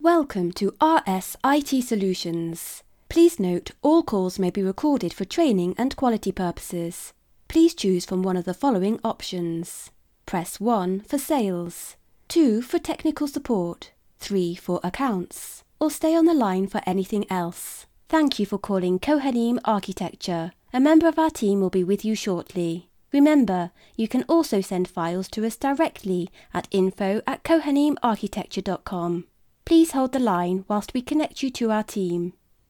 Welcome to RS IT Solutions. Please note all calls may be recorded for training and quality purposes. Please choose from one of the following options. Press 1 for sales, 2 for technical support, 3 for accounts, or stay on the line for anything else. Thank you for calling Kohanim Architecture. A member of our team will be with you shortly. Remember, you can also send files to us directly at info@kohanimarchitecture.com. Please hold the line whilst we connect you to our team.